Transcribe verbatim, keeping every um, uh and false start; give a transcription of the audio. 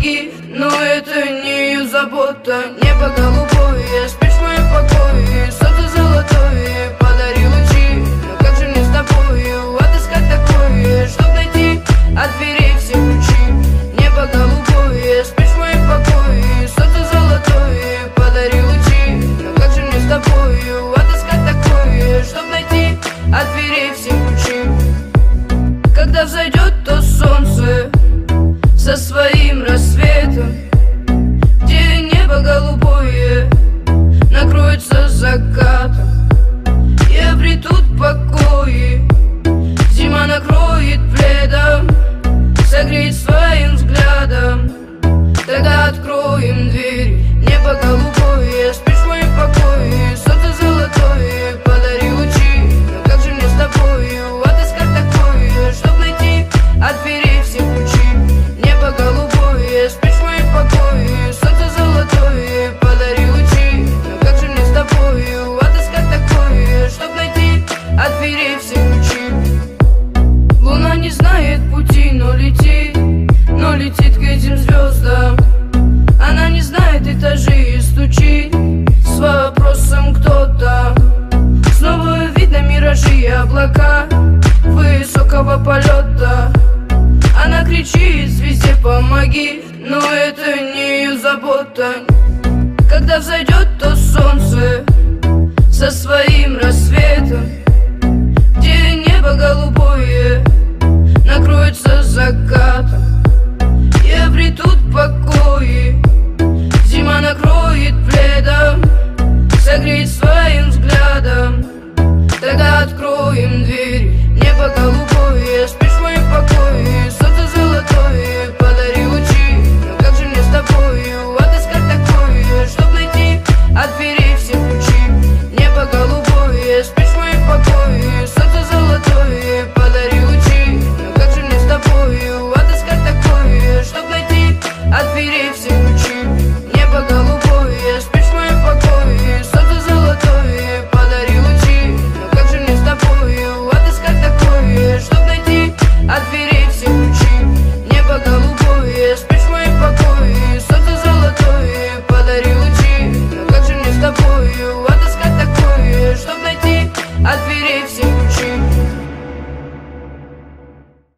помоги. Но это не ее забота. Небо голубое, спишь в моем покое. Солнце золотое, подари лучи. Но как же мне с тобою отыскать такое, чтоб найти от дверей все ключи? Небо голубое, спишь в моем покое. Солнце золотое, подари лучи. Но как же мне с тобою отыскать такое, чтоб найти от дверей все ключи? Когда взойдет то солнце со своим рассветом, где небо голубое накроется закатом, и обретут покои, зима накроет пледом, согреет своим взглядом. Тогда откроем дверь. Небо голубое, спишь в моем покое. Солнце золотое, подари лучи. Но как же мне с тобою отыскать такое, чтоб найти от дверей все ключи? Небо голубое, спишь в моем покое. Солнце золотое, подари лучи. Но как же мне с тобою отыскать такое, чтоб найти от дверей все ключи? Луна не знает пути, но летит, но летит к этим звездам. Она не знает этажей и стучит с вопросом кто там. Снова видно миражи и облака высокого полета. Она кричит звезде помоги, но это не ее забота. Когда взойдет то солнце со своим рассветом, где небо голубое накроется закатом, и обретут покои, зима накроет пледом, согреет своим взглядом. Тогда откроем дверь. Небо голубое, спишь в моем покое. Солнце золотое, подари лучи. Но как же мне с тобою отыскать такое, чтоб найти от дверей все ключи? Небо голубое, спишь в моем покое. Солнце золотое, подари лучи. Но как же мне с тобою отыскать такое, чтоб найти от дверей все ключи? Небо голубое, спишь в моем покое. Солнце золотое, подари лучи. Но как же мне с тобою отыскать такое, чтоб найти от дверей все ключи? Небо голубое, спишь в моем покое. Солнце золотое, подари лучи. Но как же мне с тобою отыскать такое, чтоб